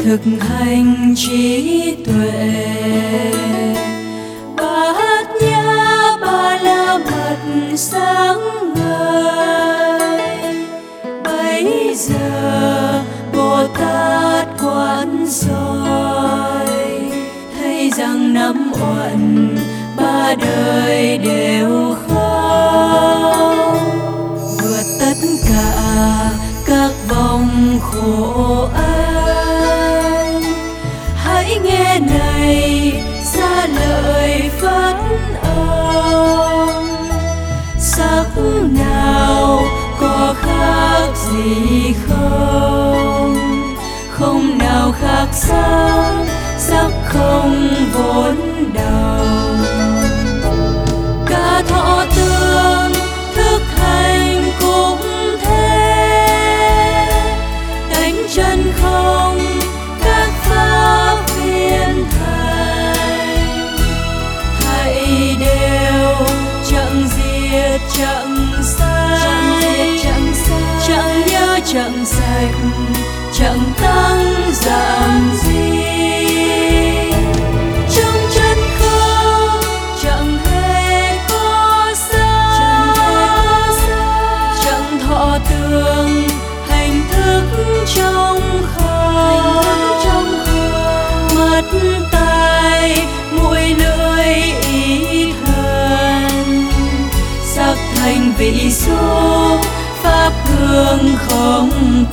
thực hành trí tuệ. Bát nhã ba la mật sáng ngời, bấy giờ Bồ Tát quán soi, thấy rằng năm uẩn ba đời đều không, vượt tất cả các vòng khổ ách. Hãy nghe này ra lời phát âm, sắc nào có khác gì không, không nào khác sắc, sắc không vốn đầu. Cả thọ tương thức hành cũng thế, tánh chân không các pháp viên thành. Hãy đều chẳng diệt chẳng sai, chẳng nhớ chẳng sạch, chẳng tăng giảm gì. Trong chân không chẳng hề có sai, chẳng thọ tương hành thức trong không, mắt tai mũi lưỡi ý thân, sắc thành vị số pháp hương không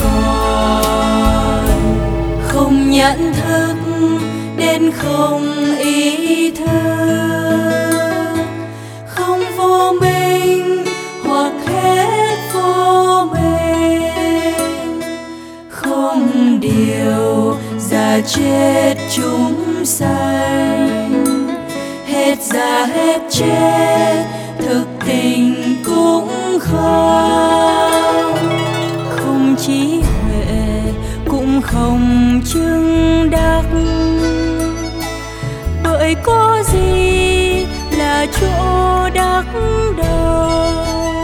còn. Không nhận thức đến không ý thức, không vô minh hoặc hết vô minh, không điều già chết chúng sanh, hết già hết chết thực tình cũng không. Không trí huệ cũng không chứng đắc, bởi có gì là chỗ đắc đâu.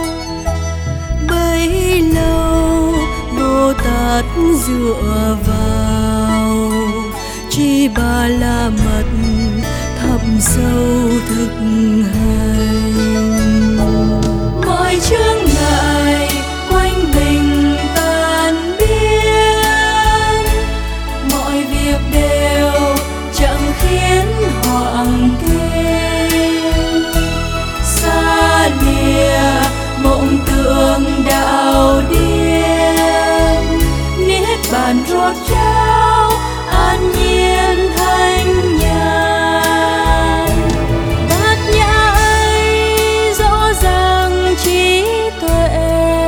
Bấy lâu Bồ Tát dựa vào chi ba la mật thâm sâu thực hành. Mọi chướng ngại quanh mình tan biến, mọi việc đều chẳng khiến hoảng kinh. Xa lìa mộng tưởng đạo điên, niết bàn rốt ráo an nhiên thanh nhàn. Bát nhã ấy rõ ràng trí tuệ,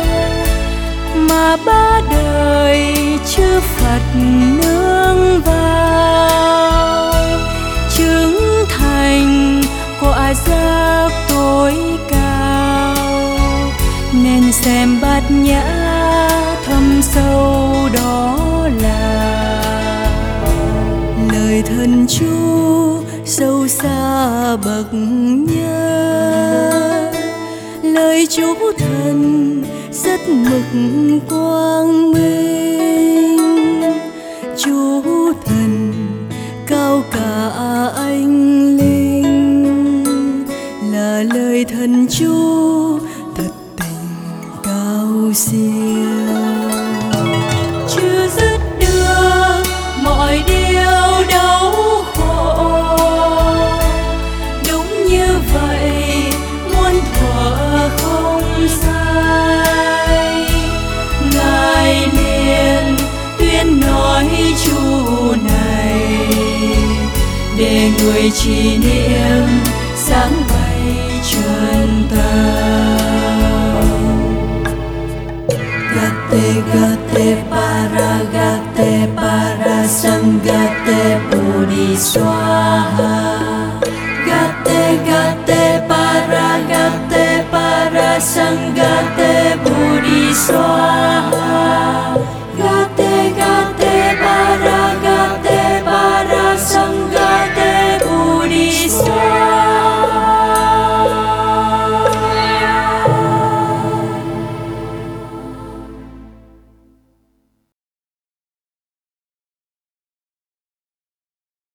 mà ba đời chư Phật nương vào, chứng thành quả giác tối cao. Nên xem bát nhã thâm sâu đó là lời thân chú sâu xa bậc nhất, lời chú thần rất mực quang minh. Chú thần cao cả anh linh, là lời thần chú thật tình cao siêu. Chưa dứt được mọi điều đau khổ, đúng như vậy muôn thuở không sai. Ngài liền tuyên nói chú này, để người trì niệm sáng bay chân tâm. Gate para sangate Budi Swaha. Gate para sangate Budi Swaha.